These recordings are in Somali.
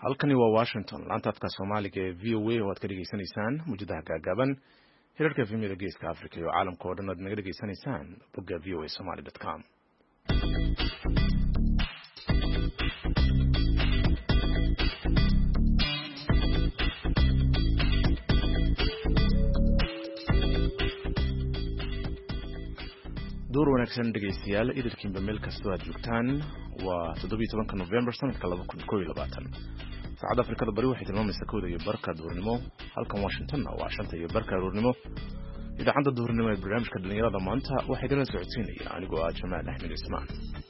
halkani waa Washington laanta afka Soomaaliga ee VOA oo aad ka dhageysanaysaan muujadaha gaagaaban hirarka efemyada geeska Afrika iyo caalamka oo dhan aad naga dhageysanaysaan bogga voasomali.com. door wanaagsan dhageystayaal idilkiinba meel kastoo aad joogtaan waa 17 November sanadka 2021 saacada Afrikada bari waxay tilmaamaysaa 1:00 duurnimo halkan Washington waa 5:00 duurnimo idaacadda duurnimo ee barnaamijka dhalinyarada maanta waxay idin socodsiinaya anigoo ah Jamaal Axmed Ismaan.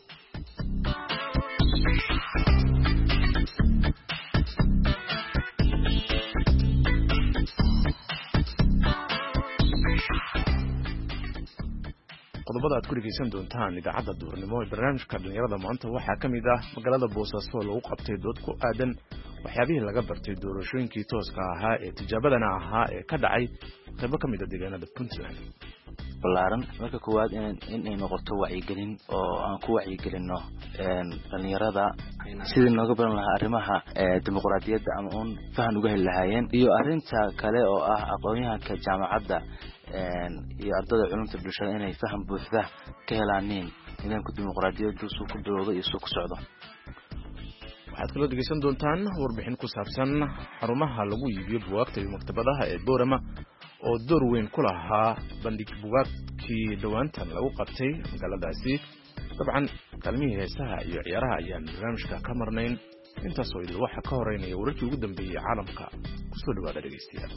qodobada aad ku dhageysan doontaan idaacadda duurnimo ee barnaamijka dhalinyarada maanta waxaa ka mid ah magaalada Boosaaso lagu qabtay dood ku aadan waxyaabihii laga bartay doorashooyinkii tooska ahaa ee tijaabadana ahaa ee ka dhacay qaybo ka mid ah deegaanada Puntland. balaaran marka koowaad in ay noqoto wacyigelin oo aan ku wacyigelino dhalinyarada sidii nooga baran lahaa arrimaha dimuqraadiyadda ama uun fahan uga heli lahaayeen iyo arrinta kale oo ah aqoonyahanka jaamacadda iyo ardayda culumta bulshada inay faham buuxda ka helaaniin nidaamka dimuqraadiyaddu soo ku dawado iyo soo ku socdo. waxaad kala dhageysan doontaan warbixin ku saabsan xarumaha lagu iibiyo buugaagta iyo maktabadaha ee Boorama oo door weyn ku lahaa bandhig buugaagtii dhawaantan lagu qabtay magaaladaasi. dabcan kaalmihii heesaha iyo ciyaaraha ayaan barnaamijka ka marnayn intaasoo idil waxa ka horeynaya wararkii ugu dambeeyay caalamka kusoo dhawaada dhageystayaal.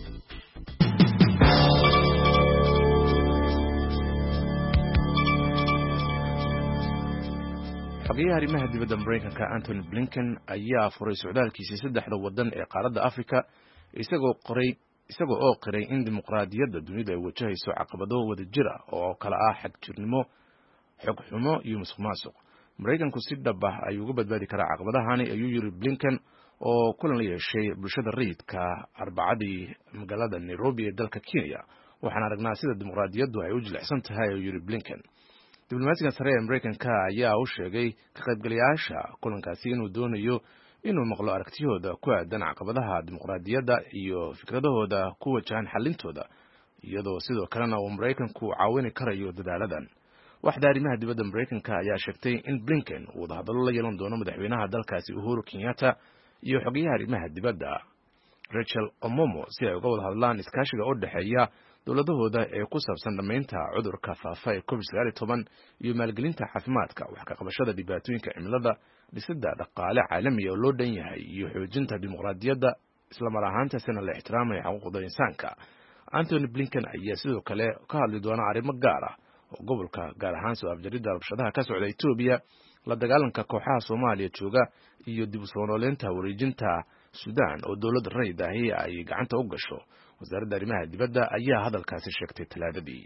xogayaha arrimaha dibadda Mareykanka Anthony Blinken ayaa furay socdaalkiisa saddexda wadan ee qaaradda Afrika isagoo oo qiray in dimuqraadiyadda dunida ay wajahayso caqabado wadajir ah oo kala ah xagjirnimo, xog xumo iyo musuqmaasuq. Mareykanku si dhab ah ayuu uga badbaadi karaa caqabadahani ayuu yiri Blinken oo kulan la yeeshay bulshada rayidka Arbacadii magaalada Nairobi ee dalka Kenya. waxaan aragnaa sida dimuqraadiyaddu ay u jilicsan tahay ayuu yiri Blinken. diblomaasiga sare ee Mareykanka ayaa u sheegay ka qaybgalayaasha kulankaasi inuu doonayo inuu maqlo aragtiyahooda ku aadan caqabadaha dimuqraadiyadda iyo fikradahooda ku wajahan xalintooda iyadoo sidoo kalena uu Mareykanku caawin karayo dadaaladan. waxda arrimaha dibadda Mareykanka ayaa sheegtay in Blinken uu wadahadalo la yeelan doono madaxweynaha dalkaasi Uhuru Kenyatta iyo xogayaha arrimaha dibadda Rachel Omomo si ay uga wada hadlaan iskaashiga u dhaxeeya dowladahooda ee ku saabsan dhamaynta cudurka faafa ee COVID-19 iyo maalgelinta caafimaadka, wax ka qabashada dhibaatooyinka cimilada, dhisidda dhaqaale caalami ah oo loo dhan yahay iyo xoojinta dimuqraadiyadda isla mar ahaantaasina la ixtiraamayo xuquuqda insaanka. Anthony Blinken ayaa sidoo kale ka hadli doona arrimo gaar ah oo gobolka gaar ahaan soo afjaridda rabshadaha ka socda Itoobiya, la dagaalanka kooxaha Soomaaliya jooga iyo dib u soo nooleynta wareejinta Suudaan oo dowladda rayid ahi ay gacanta u gasho. wasaaradda arrimaha dibadda ayaa hadalkaasi sheegtay Talaadadii.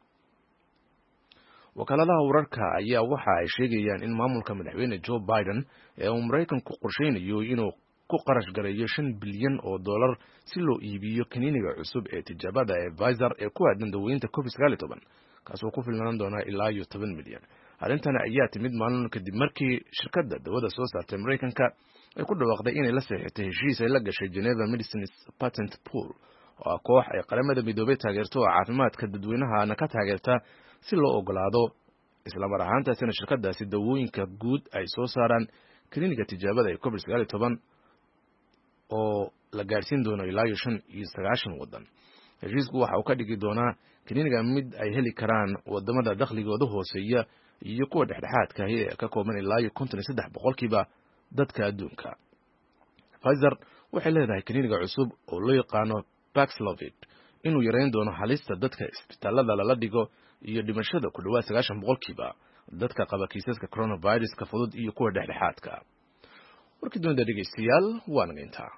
wakaaladaha wararka ayaa waxa ay sheegayaan in maamulka madaxweyne Joe Biden ee uu Mareykanku qorsheynayo inuu ku qarash gareeyo $5 bilyan si loo iibiyo kaniiniga cusub ee tijaabada ee Pfizer ee ku aadan daweynta COVID-19 kaasoo ku filnaan doona ilaa $10 milyan. arrintan ayaa timid maalin kadib markii shirkadda dawada soo saartay Mareykanka ay ku dhawaaqday inay la saxiixatay heshiis ay la gashay Geneva Medicines Patent Pool oo koox ay qaramada midoobay taageerto oo caafimaadka dadweynahana ka taageerta si loo ogolaado isla mar ahaantaasina shirkadaasi dawooyinka guud ay soo saaraan kaniiniga tijaabada ee COVID-19 oo la gaarsiin doono ilaa 95 wadan. heshiisku waxa uu ka dhigi doonaa kaniiniga mid ay heli karaan wadamada dakhligooda hooseeya iyo kuwa dhexdhexaadka ah ee ka kooban ilaa 53% dadka adduunka. Pfizer waxay leedahay kaniiniga cusub oo loo yaqaano Paxlovid inuu yareyn doono halista dadka isbitaalada lala dhigo iyo dhimashada ku dhawaad 90% dadka qaba kiisaska coronavirus-ka fudud iyo kuwa dhexdhexaadka. warkii doonida dhageystayaal waa naga intaa.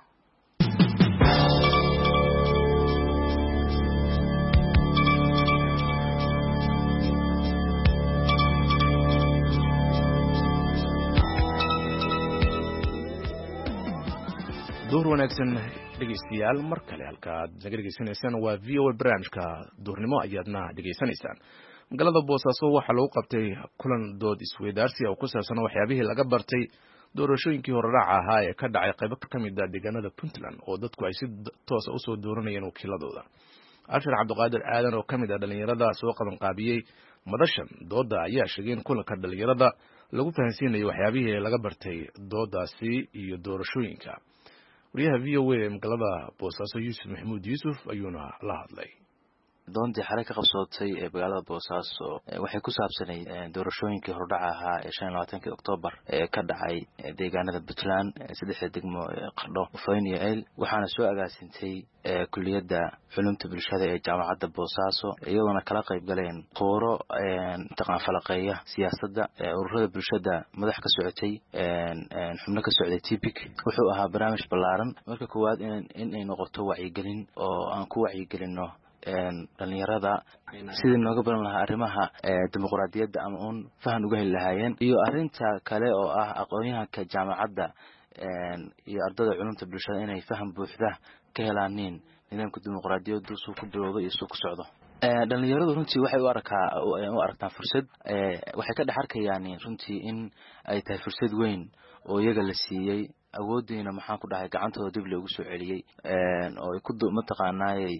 door wanaagsan dhageystayaal mar kale halkaad naga dhageysanaysaan waa VOA barnaamijka duurnimo ayaadna dhageysanaysaan. magaalada Boosaaso waxaa lagu qabtay kulan dood isweydaarsi oo ku saabsan waxyaabihii laga bartay doorashooyinkii hordhaca ahaa ee ka dhacay qaybo ka mid ah deegaanada Puntland oo dadku ay si toos ah usoo dooranayeen wakiiladooda. Abshir Cabdiqaadir Aadan oo ka mid ah dhalinyarada soo qaban qaabiyey madashan dooda ayaa sheegay in kulanka dhalinyarada lagu fahansiinayo waxyaabihii laga bartay doodaasi iyo doorashooyinka. wariyaha VOA ee magaalada Boosaaso Yuusuf Maxamuud Yuusuf ayuuna la hadlay. doontii xalay ka qabsatay ee magaalada Boosaaso waxay ku saabsanay doorashooyinkii hordhaca ahaa ee 25 Oktoobar ee ka dhacay deegaanada Puntland saddex degmo Qardho, Ufayn iyo Eyl, waxaana soo agaasintay kulliyadda culumta bulshada ee jaamacadda Boosaaso, iyadoo kala qayb galeen qooro taqaan falaqeeya siyaasadda, ururada bulshada madax ka socotay, xubno ka socday TPIC. wuxuu ahaa barnaamij ballaaran. marka koowaad in ay noqoto wacyigelin oo aan ku wacyigelino dhalinyarada sidii nooga baran lahaa arrimaha dimuqraadiyadda ama uun fahan uga heli lahaayeen, iyo arrinta kale oo ah aqoonyahanka jaamacadda iyo ardada culumta bulshada inay faham buuxda ka helaaniin nidaamka dimuqraadiyaddu suu ku bilowdo iyo suu ku socdo. dhalinyaradu runtii waxay u aragtaan fursad, waxay ka dhex arkayaan runtii in ay tahay fursad weyn oo iyaga la siiyey, awoodiina maxaan ku dhahay gacantooda dib loogu soo celiyey, oo ay ku mataqaanaayay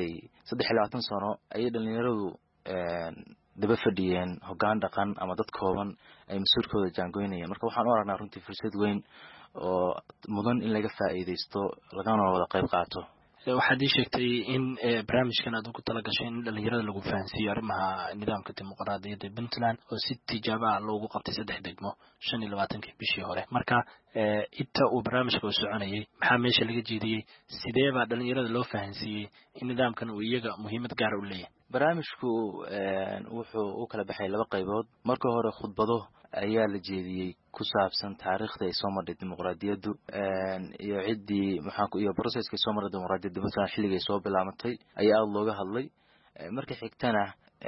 23 sano ayay dhalinyaradu daba fadhiyeen hoggaan dhaqan ama dad kooban ay masuulkooda jaangoynayeen. marka waxaan u aragnaa runtii fursad weyn oo mudan in laga faa'iideysto lagana wada qayb qaato. waxaad ii sheegtay in barnaamijkan aad ugu talagashay in dhalinyarada lagu fahansiiyo arrimaha nidaamka dimuqraadiyadda ee Puntland oo si tijaabo ah loogu qabtay 3 degmo 25 bishii hore. marka inta uu barnaamijka u soconayay maxaa meesha laga jeediyey, sidee baa dhalinyarada loo fahansiiyey in nidaamkan uu iyaga muhiimad gaar u leeyahay? barnaamijku wuxuu u kala baxay 2 qaybood. marka hore khudbado ayaa la jeediyey ku saabsan taariikhda ay soo martay dimuqraadiyaddu iyo ciddii iyo processka soo martay dimuqraadiyadda Puntland xilligay soo bilaabatay ayaa aad looga hadlay. marka xigtana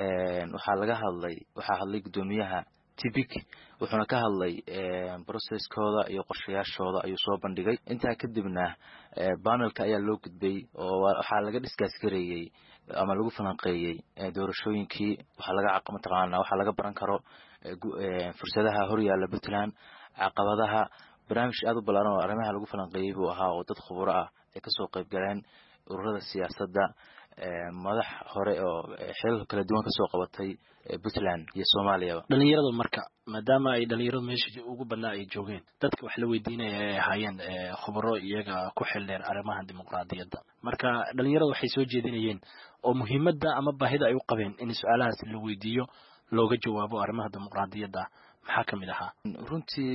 waxaa hadlay gudoomiyaha TPIC, wuxuuna ka hadlay processkooda iyo qorshayaashooda ayuu soo bandhigay. intaa kadibna panelka ayaa loo gudbay oo waxaa laga discuss gareeyay ama lagu falanqeeyay doorashooyinkii, waxa laga baran karo, fursadaha hor yaalla Puntland, caqabadaha. barnaamij aad u ballaaran oo arrimaha lagu falanqeeyay buu ahaa oo dad khubaro ah ay kasoo qayb galeen, ururada siyaasadda, madax hore oo xilal kala duwan kasoo qabatay Puntland iyo Soomaaliya. dhalinyaradu marka maadaama ay dhalinyaradu meesha ugu badnaa ay joogeen, dadka wax la weydiinaya ay ahaayeen khubaro iyaga ku xildheer arrimaha dimuqraadiyadda. marka dhalinyaradu waxay soo jeedinayeen oo muhiimadda ama baahida ay u qabeen in su'aalahaas la weydiiyo looga jawaabo arrimaha dimuqraadiyadda maxaa ka mid ahaa? runtii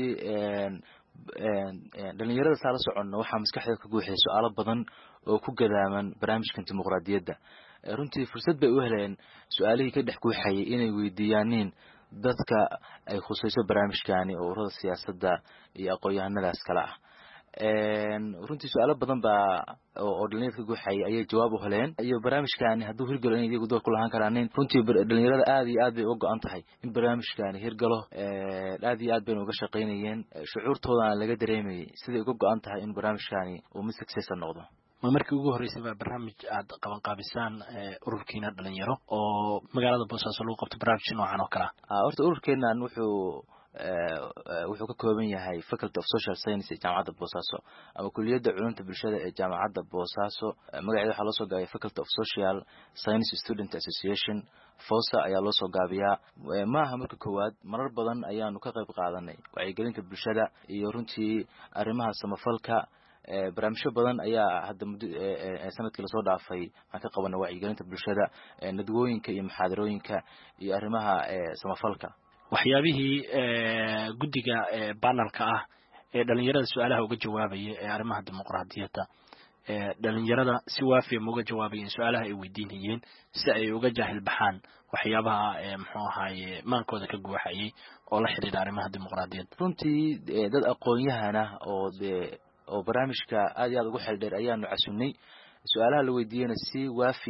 dhalinyarada saa la soconno waxaa maskaxda ka guuxaya su'aalo badan oo ku gadaaman barnaamijkan dimuqraadiyadda. runtii fursad bay u heleen su'aalihii ka dhex guuxayay inay weydiiyaaniin dadka ay khusayso barnaamijkani oo ururada siyaasadda iyo aqoon-yahanadaas kale ah. runtii su'aalo badan baa oo dhalinyarada ka guuxayay ayay jawaab u heleen, iyo barnaamijkani hadduu hirgalo in iyagu door ku lahaan karaan. runtii dhalinyarada aad iyo aad bay uga go'an tahay in barnaamijkani hirgalo, aad iyo aad bayna uga shaqaynayeen, shucuurtoodana laga dareemayay siday uga go'an tahay in barnaamijkani uu mid success noqdo. markii ugu horeysay baa barnaamij aad qaban qaabisaan ururkiina dhalinyaro oo magaalada Boosaaso lagu qabto barnaamij noocan oo kale ah? horta ururkeenan wuxuu ka kooban yahay Faculty of Social Science ee jaamacadda Boosaaso ama kulliyadda culumta bulshada ee jaamacadda Boosaaso. magaceeda waxaa loo soo gaabiyay Faculty of Social Science Student Association, FOSA ayaa loo soo gaabiyaa. maaha marka koowaad, marar badan ayaanu ka qayb qaadanay wacyigelinta bulshada iyo runtii arrimaha samafalka. barnaamijyo badan ayaa hadda sanadkii lasoo dhaafay aan ka qabanay wacyigelinta bulshada, nadwooyinka iyo muxaadarooyinka iyo arrimaha samafalka. waxyaabihii guddiga panelka ah ee dhalinyarada su'aalaha uga jawaabaya ee arrimaha dimuqraadiyadda, dhalinyarada si waafiya ma uga jawaabayeen su'aalaha ay weydiinayeen si ay uga jaahil baxaan waxyaabaha muxuu ahaaye maankooda ka guuxayay oo la xidhiidha arrimaha dimuqraadiyadda? runtii dad aqoon-yahan ah oo barnaamijka aad iyo aad ugu xildheer ayaanu casunnay. su'aalaha la weydiiyeyna si waafiya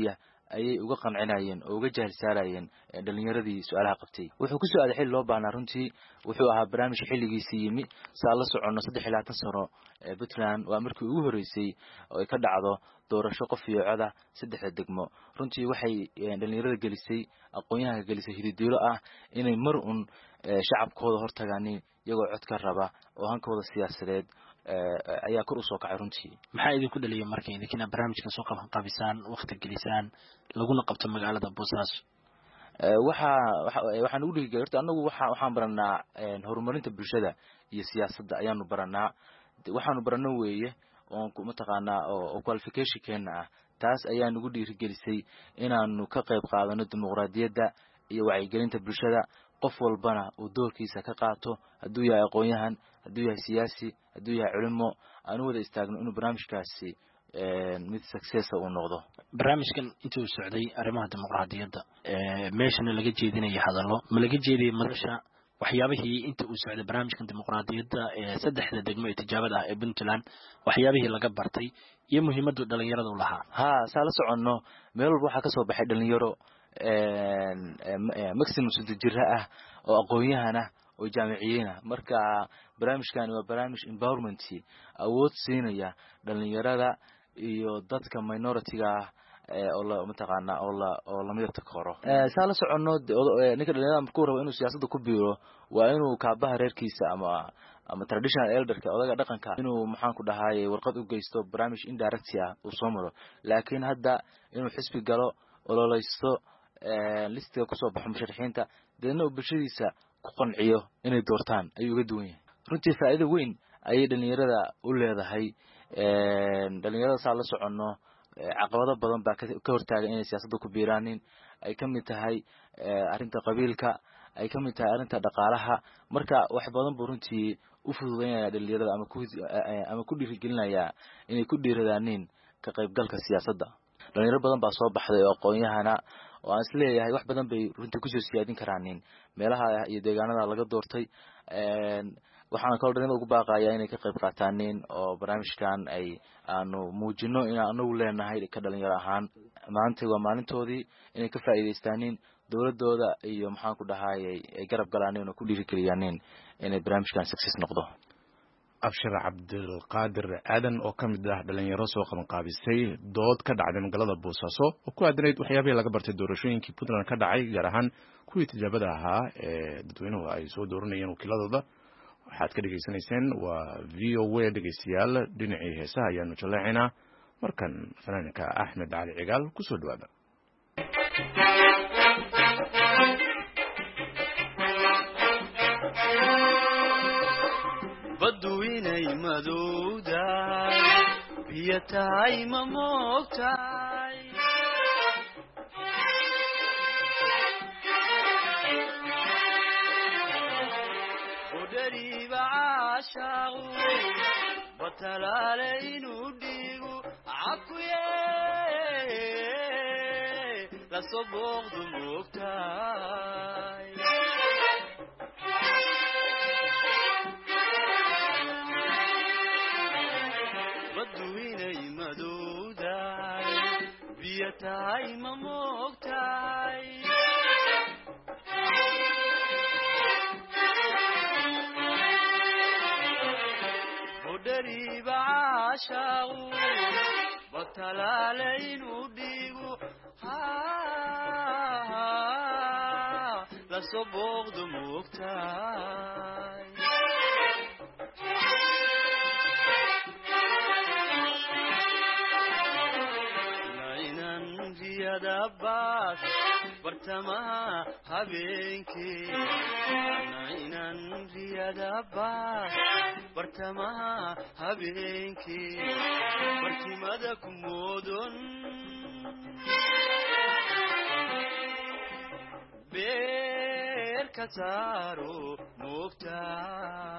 ayay uga qancinayeen oo uga jahil saarayeen dhalinyaradii su'aalaha qabtay wuxuu ku soo aaday xilli loo baahnaa runtii wuxuu ahaa barnaamij xilligiisii yimi saa la soconno 23 sano Puntland waa markii ugu horeysay oo ay ka dhacdo doorasho qof iyo coda 3 degmo runtii waxay dhalinyarada gelisay aqoonyahanka gelisay hididiilo ah inay mar un shacabkooda hortagaan iyagoo cod ka raba oo hankooda siyaasadeed ayaa kor u soo kacay runtii maxaa idinku dhaliyay markay idinkina barnaamijkan soo qabisaan waqti gelisaan laguna qabto magaalada Boosaaso waxaan ugu dhigay horta anagu waxaan baranaa horumarinta bulshada iyo siyaasadda ayaanu baranaa waxaanu barano weeye oo ku mataqaanaa oo qualification keena ah taas ayaa nagu dhiirigelisay inaanu ka qayb qaadano dimuqraadiyadda iyo wacyigelinta bulshada qof walbana uu doorkiisa ka qaato hadduu yahay aqoonyahan hadduu yahay siyaasi hadduu yahay culimo aanu wada istaagno inuu barnaamijkaasi mid success uu noqdo barnaamijkan intii uu socday arrimaha dimuqraadiyadda meeshana laga jeedinaya hadallo ma laga jeediyay madasha waxyaabihii inta uu socday barnaamijkan dimuqraadiyadda saddexda degmo ee tijaabada ah ee Puntland waxyaabihii laga bartay iyo muhiimadda dhalinyarada u lahaa saa la soconno meel walba waxaa ka soo baxay dhalinyaro maximum 6 jir ah oo aqoon-yahan ah oo jaamiciyiin ah marka barnaamijkan waa barnaamij empowerment awood siinaya dhalinyarada iyo dadka minority-ga oo la mataqaana oo la midabta koro saa la soconno ninka dhalinyarada markuu rabo inuu siyaasadda ku biiro waa inuu kaabaha reerkiisa ama traditional elderka odaga dhaqanka inuu maxaan ku dhahay warqad u geysto barnaamij indirect ah uu soo maro laakiin hadda inuu xisbi galo ololeysto listiga ku soo baxo musharaxiinta deedna uu bulshadiisa ku qanciyo inay doortaan ayuu uga duwan yahay runtii faa'iido weyn ayay dhalinyarada u leedahay dhalinyarada saa la soconno caqabado badan baa ka hortaagan inay siyaasadda ku biiraanin ay ka mid tahay arrinta qabiilka ay ka mid tahay arrinta dhaqaalaha marka wax badan buu runtii u fududeynaya dhalinyarada ama ku dhiirigelinaya inay ku dhiiradaanin ka qaybgalka siyaasadda dhalinyaro badan baa soo baxday oo aqoon-yahana oo aan isleeyahay wax badan bay runtii kusoo siyaadin karaanin meelaha iyo deegaanada laga doortay waxaan kaloo dhalinyarada ugu baaqayaa inay ka qayb qaataanin oo barnaamijkan aanu muujino inaan anagu leenahay ka dhalinyaro ahaan maanta waa maalintoodii inay ka faa'iidaystaanin dowladooda iyo maxaan ku dhahay ay garab galaanin oo ku dhiirigeliyaanin inay barnaamijkan success noqdo abshir cabdilqaadir aadan oo ka mid ah dhalinyaro soo qabanqaabisay dood ka dhacday magaalada Boosaaso oo ku aadanayd waxyaabihii laga bartay doorashooyinkii Puntland ka dhacay gaar ahaan kuwii tijaabada ahaa ee dadweynuhu ay soo dooranayeen wakiiladooda waxaad ka dhageysanayseen waa VOA dhegeystayaal dhinacii heesaha ayaanu jaleecinaa markan fanaanka Axmed Cali Cigaal ku soo dhawaada baduinay madowda biyatahay ma moogtahay udariba caashaqu batalaale inuu dhiigu cakuye lasoo booqdu moogtahay baduinay madowdahay biyatahay ma moogtahay udariba caashaqu batalaale inuu dhiigu lasoo booqdu moogtahay dabaas bartamaha habeenkii nainan riyadabaas bartamaha habeenkii bartimada ku moodon beer ka saaro moogtaa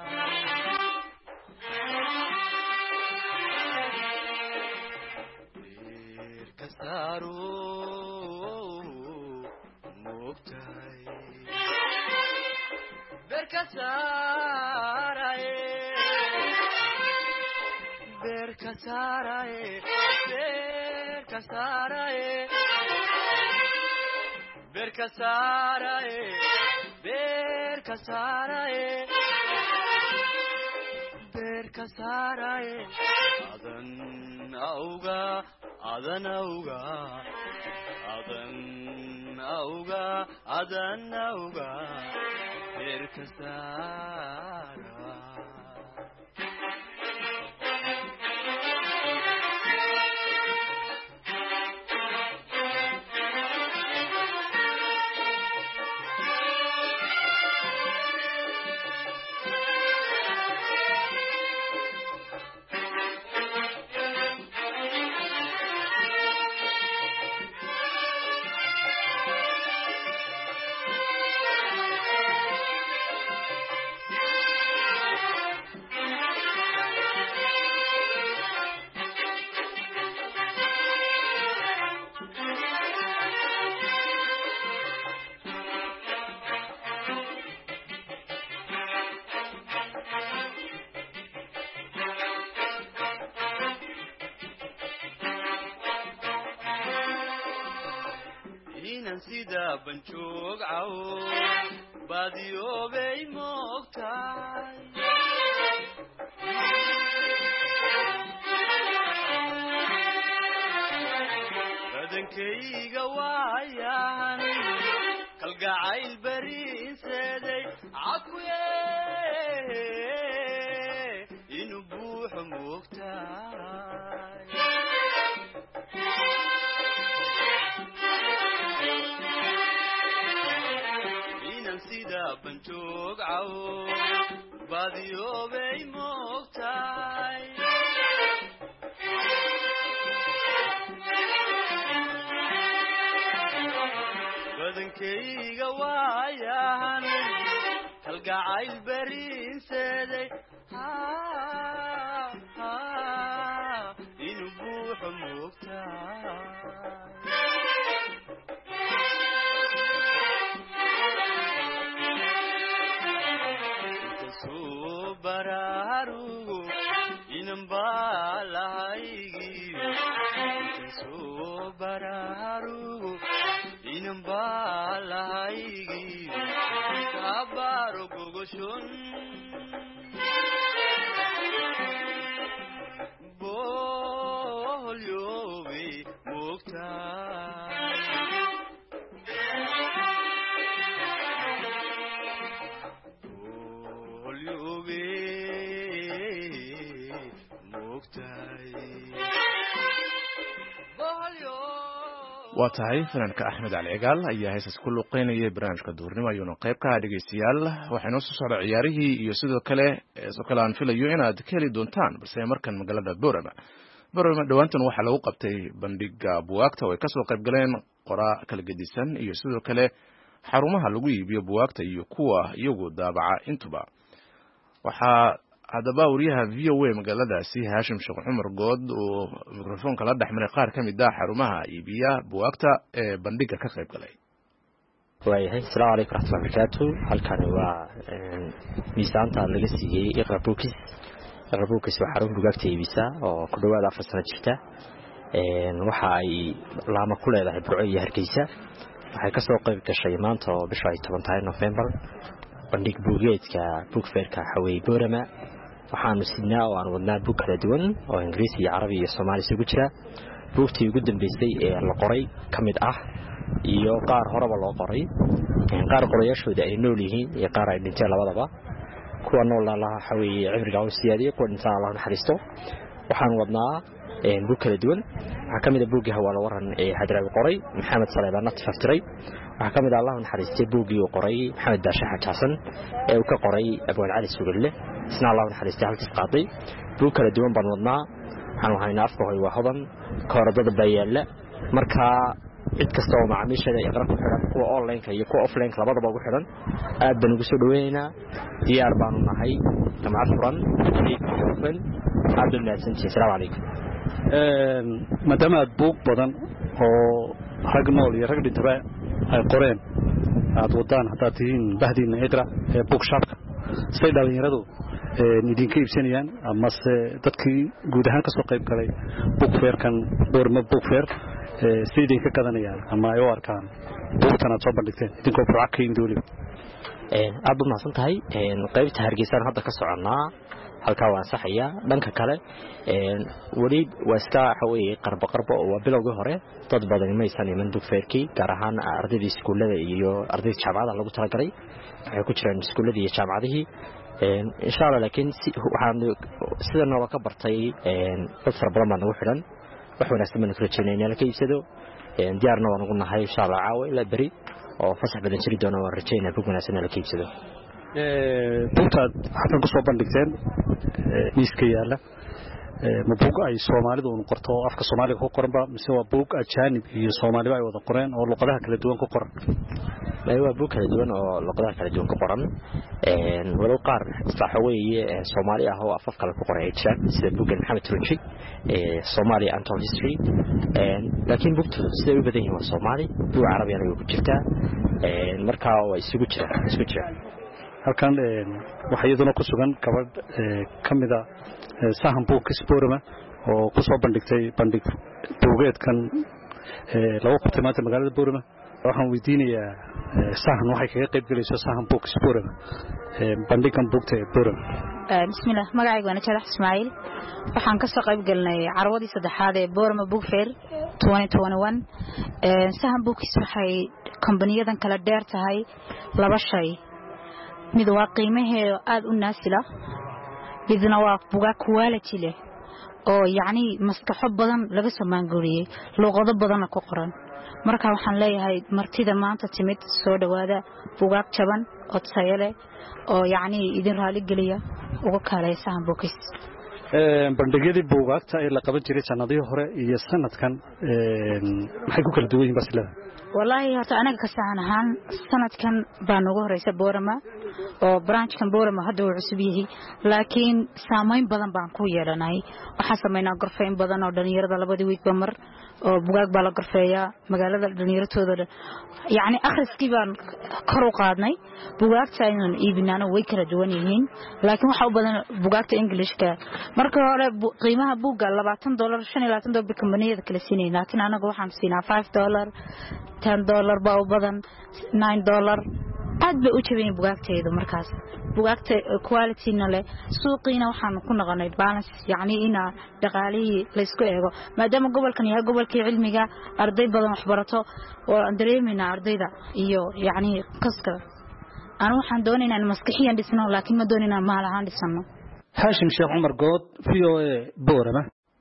berka saaraye beerka saaraye beerka saaraye beerka saaraye adan auga adan auga adan auga adan auga beerka saara sida banjoog caw baadiyoobay moogtahay badankayga waayan kalgacayl bariinseeday cakuye inuu buuxo moogtahay sida banjoog caw baadiyoobay moogtahay badankayga waayan kalgacayl bariinseeday inuu buuxo moogtahay bararugo inambalahaigi so bararugo inambalahaigi kabaro gogoshon bolyobe mokta waa tahay fanaanka axmed cali cigaal ayaa heesas ku luqeynayay barnaamijka duurnimo ayuuna qayb ka dhegeystayaal waxay noo soo socda ciyaarihii iyo sidoo kale aan filayo inaad ka heli doontaan balse markan magaalada Boorama dhawaantan waxaa lagu qabtay bandhiga buwaagta oo ay kasoo qayb galeen qoraa kala gedisan iyo sidoo kale xarumaha lagu iibiyo buwaagta iyo kuwa iyagu daabaca intuba waxaa haddaba wariyaha VOA magaaladaasi Haashim Sheekh Cumar Good oo mikrofoonka la dhexmaray qaar ka mid ah xarumaha iibiya buwaagta ee bandhiga ka qayb galay. waayahay assalaamu calaykum waraxmatullahi wabarakaatu halkan waa miisaanta laga siiyey Iqra Books waa xarun buugaagta iibisa oo ku dhawaad 4 sano jirta waxa ay laama ku leedahay Burco iyo Hargeysa waxay ka soo qayb gashay maanta oo bisha 17 November bandhig buugeedka book fairka Hawey Boorama waxaanu sidnaa oo aan wadnaa buug kala duwan oo Ingiriisi iyo Carabi iyo Soomaali isugu jira buugtii ugu dambeysay ee la qoray kamid ah iyo qaar horeba loo qoray qaar qorayaashooda ay nool yihiin iyo qaar ay dhinteen labadaba kuwa nool la Hawey cibriga oo siyaadiyo kuwa inta Allah naxariisto waxaan wadnaa buug kala duwan waxa kamid ah buugii Hawaalo Waran ee Hadraawi qoray Maxamed Saleebaan Naftiray waxa kamid ah Allah naxariistay buugii uu qoray Maxamed Baasha Xasan ee uu ka qoray Abwaan Cali Suugalle isna Allah naxariistay halkii qaaday buug kala duwan baan wadnaa waxaan wahaynaa afka hooy waa hodan kooradada bayaala marka cid kasta oo macaamiishada Iqra ku xiran kuwa online-ka iyo kuwa offline-ka labadaba ugu xiran aad baan ugu soo dhaweynaynaa diyaar baan u nahay jamacad furan aad baan assalaamu calaykum maadaama aad buug badan oo rag nool iyo rag dhintaba ay qoreen aad wadaan haddaad tihiin bahdiina Iqra ee bookshopka say dhalinyaradu idinka iibsanayaan ama se dadkii guud ahaan ka soo qayb galay book fairkan Boorama book fair sidii ka qadanayaan ama ay u arkaan buugtan aad soo bandhigteen idinkoo burcad ka indoolim aad u mahadsan tahay qaybta Hargeysa hadda ka soconaa halka waan saxaya dhanka kale wali wasta xawee qarbo oo bilowgii hore dad badan ma aysan iman dug feerkii gaar ahaan ardayda iskuulada iyo ardayda jaamacadaha lagu talagalay waxay ku jiraan iskuulada iyo jaamacadaha insha Allah laakiin waxaan sida noola ka bartay dad fara badan baan ugu xiran wax wanaagsan baan rajaynaa la kaysado diyaarna waan ugu nahay insha Allah caawa ila bari oo fasax badan jiri doona waan rajaynaa bug wanaagsan la kaysado buugtaad halkan ku soo bandhigteen miiska yaala ma buug ay Soomaalidu u qorto afka Soomaaliga ku qoran ba mise waa buug ajaanib iyo Soomaaliba ay wada qoreen oo luqadaha kala duwan ku qoran waa buug kala duwan oo luqadaha kala duwan ku qoran walow qaar saxaweeye Soomaali ah oo afaf kala ku qoray jiraan sida buugga Maxamed Turunji Soomaali Untold History laakiin buugtu sida u badan yahay Soomaali buug Carabi ah ku jirta marka waa isugu jira halkan waxa iyaduna ku sugan gabadh kamida sahan bookis Boorama oo ku soo bandhigtay bandhig buugeedkan lagu qabtay maanta magaalada Boorama waxaan weydiinayaa sahan waxay kaga qayb galaysaa sahan bookis Boorama bandhigan buugta Boorama bismillaah magacaygu waa Najaax Ismaaciil waxaan ka soo qayb galnay carwadii saddexaad ee Boorama Book Fair 2021 sahan bookis waxay kompaniyadan kala dheer tahay laba shay mid waa qiimaheedu aad u naasila midna waa buugaag quality leh oo yacni maskaxo badan laga soo maanguliyay luqado badan ku qoran marka waxaan leeyahay martida maanta timid soo dhawaada buugaag jaban oo tayo leh oo yacni idin raali geliya ugu kaaleysan bookis bandhigyadii buugaagta ee la qaban jiray sanadihii hore iyo sanadkan maxay ku kala duwan yihiin baslada wallahi horta anaga ka sahan ahaan sanadkan baan ugu horeysa Boorama oo branchkan Boorama hadda uu cusub yahay laakiin saameyn badan baan ku yeelanay waxa sameynaa gorfeyn badan oo dhalinyarada labadii week ba mar oo buugaag baa la gorfeeyaa magaalada dhalinyaradooda yacni akhriskii baan kor u qaadnay buugaagta aynan iibinaana way kala duwan yihiin laakiin waxa u badan buugaagta Englishka marka hore qiimaha buugga $20 $25 kambaniyada kala siinay laakiin anaga waxaan siinaa $5 $10 baa u badan $9 aad bay u jabeen buugaagteedu markaas buugaagta quality nale suuqiina waxaan ku noqonay balance yacni ina dhaqaalihii la isku eego maadaama gobolkan yahay gobolkii cilmiga arday badan wax barato oo dareemina ardayda iyo yacni qaska aan waxaan doonaynaa in maskaxiyan dhisno laakiin ma doonaynaa maal ahaan dhisno Hashim Sheekh Umar Good VOA Boorama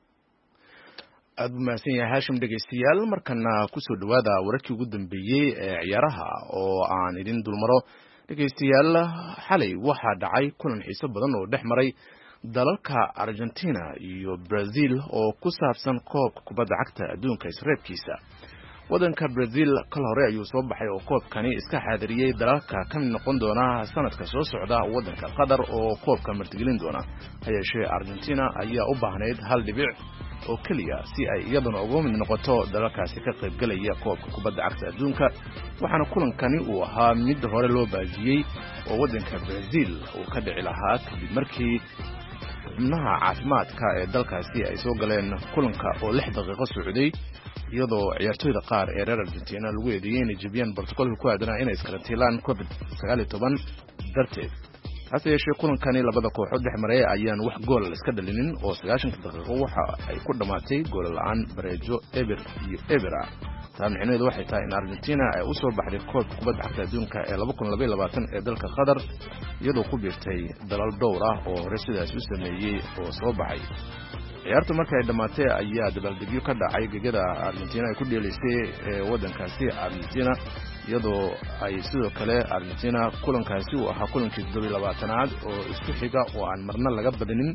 aad u mahadsan yahay Hashim dhageystayaal markana ku soo dhawaada wararkii ugu dambeeyay ee ciyaaraha oo aan idin dulmaro dhageystayaal xalay waxa dhacay kulan xiiso badan oo dhexmaray dalalka Argentina iyo Brazil oo ku saabsan koobka kubadda cagta adduunka isreebkiisa wadanka Brazil kala hore ayuu soo baxay oo koobkani iska xaadiriyay dalalka ka mid noqon doona sanadka soo socda wadanka Qatar oo koobka martigelin doona hay'adda Argentina ayaa u baahneyd hal dhibic oo kaliya si ay iyaduna ugu mid noqoto dalalkaasi ka qayb galaya koobka kubadda cagta adduunka waxaana kulankani uu ahaa mid hore loo baajiyay oo wadanka Brazil uu ka dhici lahaa kadib markii xubnaha caafimaadka ee dalkaasi ay soo galeen kulanka oo 6 daqiiqo socday iyadoo ciyaartoyda qaar ee reer Argentina lagu eedeeyay inay jabiyaan borotokolka ku aadanaa inay iskarantiilaan COVID-19 darteed hase yeeshee kulankani labada kooxood dhexmaray ayaan wax gool iska dhalinin oo 90 daqiiqo waxa ay ku dhamaatay gool la'aan bareejo eber iyo ebera taa micnaheedu waxay tahay in Argentina ay u soo baxday koobka kubadda cagta adduunka ee 2022 ee dalka Qatar iyadoo ku biirtay dalal dhowr ah oo hore sidaas u sameeyay oo soo baxay ciyaartu markay dhamaatay ayaa dabaaldegyo ka dhacay gegada Argentina ay ku dheelaysay wadankaasi Argentina iyadoo ay sidoo kale Argentina kulankaasi uu ahaa kulankii 22aad oo isku xiga oo aan marna laga badinin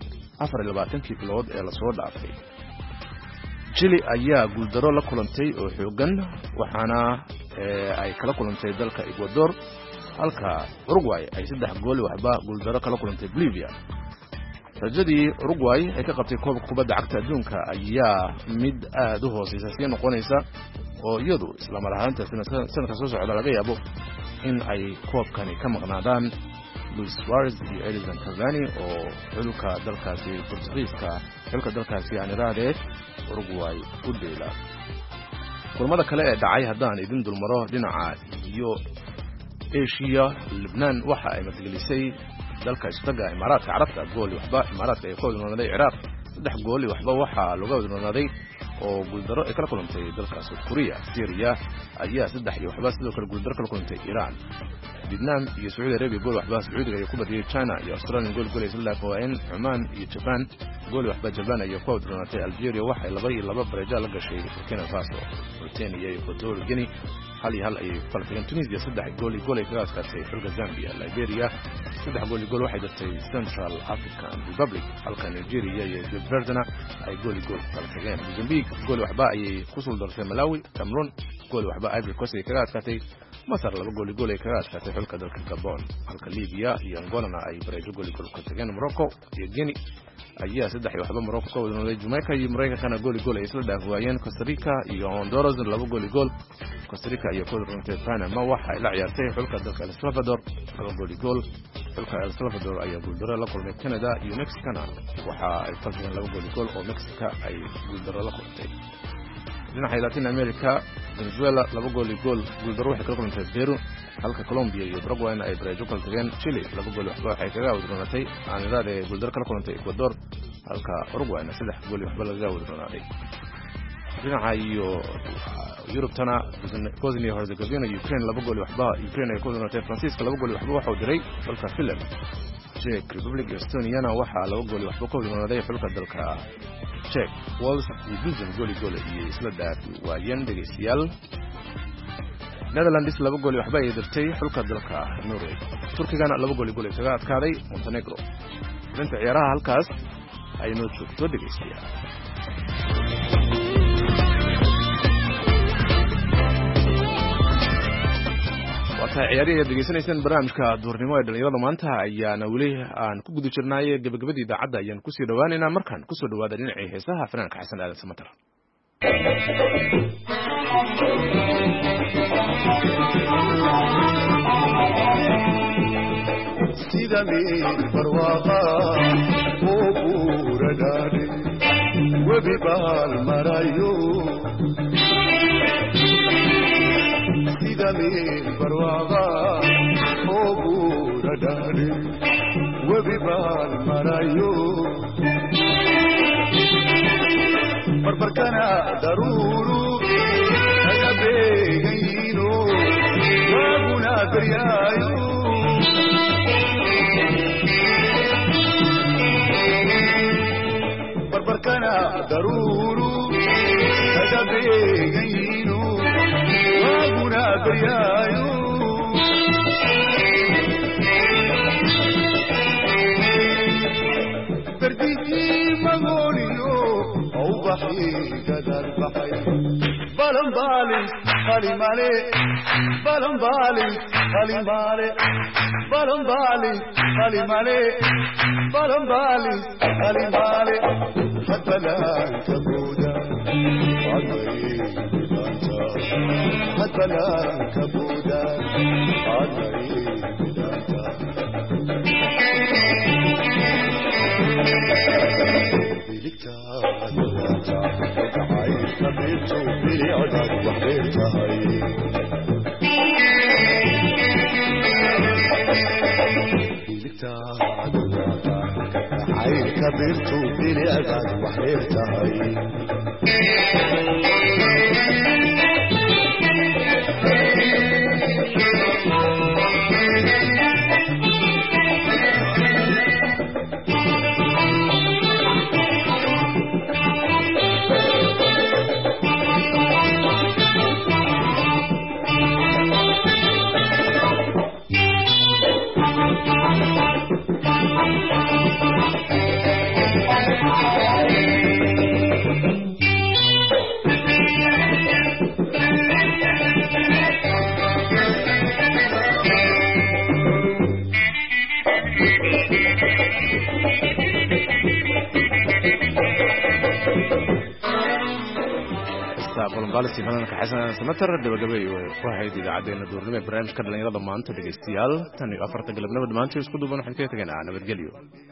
24 bilood ee la soo dhaafay Chile ayaa guuldaro la kulantay oo xoogan waxaana ay kala kulantay dalka Ecuador halka Uruguay ay 3 gool waxba guuldaro kala kulantay Bolivia rajadii Uruguay ay ka qabtay koobka kubadda cagta adduunka ayaa mid aad u hooseysa si noqonaysa oo iyadu isla mar ahaantii sanadka soo socda laga yaabo in ay koobkani ka maqnaadaan Luis Suarez iyo Edison Cavani oo xulka dalkaasi aan iraade Uruguay u dheela kulamada kale ee dhacay haddaan idin dulmaro dhinaca iyo Asia Lebanon waxa ay matgelisay dalka istaga Imaaraadka Carabta gool waxba Imaaraadka ay ku wadnaaday Ciraaq 3 gool waxba waxa laga wadnaaday oo guuldaro ay kala kulantay dalka South Korea. Syria ayaa 3 waxba sidoo kale guuldaro kala kulantay Iran. Vietnam iyo Saudi Arabia gool waxba Saudi ay ku badiyay China iyo Australia gool isla qawayn Oman iyo Japan gool waxba Japan ay ku wadnaaday Algeria waxa ay 2-2 bareejo la gashay Burkina Faso. Mauritania iyo Equatorial Guinea hal ay kala tageen. Tunisia 3 gool ay kaga adkaatay xulka Zambia. Liberia 3 gool waxay dirtay Central African Republic halka Nigeria iyo Cape Verde ay gool kala tageen. Mozambique gool waxba ay ku soo dartay Malawi. Cameroon gool waxba Ivory Coast ay kaga adkaatay. Masar 2 gool ay kaga adkaatay xulka dalka Gabon halka Libya iyo Angola ay bareejo gool ka tageen. Morocco iyo Guinea ayaa 3 waxba Morocco ka wadnaaday. Jamaica iyo Mareykanka gool ay isla dhaafayeen. Costa Rica iyo Honduras 2 gool Costa Rica iyo Costa Panama waxa ay la ciyaartay xulka dalka El Salvador 2 gool xulka El Salvador ayaa guuldaro la kulmay. Canada iyo Mexico waxa ay fadhiyeen 2 gool oo Mexico ay guuldaro la kulmay. dhinaca Latin America Venezuela 2 guuldaro waxay kala kulantay Peru halka Colombia iyo Paraguay ay bareejo kala tageen. Chile 2 gool waxba waxay kaga wadnaaday Anidade guuldaro kala kulantay Ecuador halka Uruguay 3 gool waxba laga wadnaaday. dhinaca iyo Europe tana Bosnia Herzegovina Ukraine 2 gool waxba Ukraine ay ku wadnaaday. Francisco 2 gool waxba waxa uu diray dalka Finland. Czech Republic Estonia waxa 2 gool waxba ku wadnaaday xulka dalka Czech. Wales iyo Belgium gool iyo isla dhaafayeen dhageystayaal. Netherlands 2 gool waxba ay dirtay xulka dalka Norway. Turkigana 2 gool ay kaga adkaaday Montenegro. inta ciyaaraha halkaas ay noo joogto dhageystayaal. waxaa ciyaariya degeysanaysaan barnaamijka duurnimo ee dhalinyarada maanta ayaana weli aan ku guda jirnay gabagabadii idaacadda ayaan kusii dhawaaneynaa markaan kusoo dhawaada dhinacii heesaha fanaanka xasan aadan samatar. sida meel barwaaqo oo buuradhaadhe webi baal marayo sida meel barwaaqo oo buuradhaadhe webi baal marayo barbarkana daruuru aga beegayno waaguna daryaayo barbarkana daruuru aga beegayno waaguna daryaayo bardijii magooniyo au baxi gadal baxay balanbaalin qalimale balanbaalin qalimale balanbaalin qalimale balanbaalin qalimale hadbalaanka buuda cadayidanta hadbalaanka buuda cadayidanta biligtaada waata gacay kabeerto bilicdaad waxbeer tahay biligtaada waata gacay kabeerto bilicdaad waxbeer tahay balsi fanaanka xasan samatar gabagabay waxay idaacadeena duurnimo barnaamijka dhalinyarada maanta dhageystayaal tan iyo 4 galabnimo maanta isku duuban waxaan ka tagnaa nabadgelyo.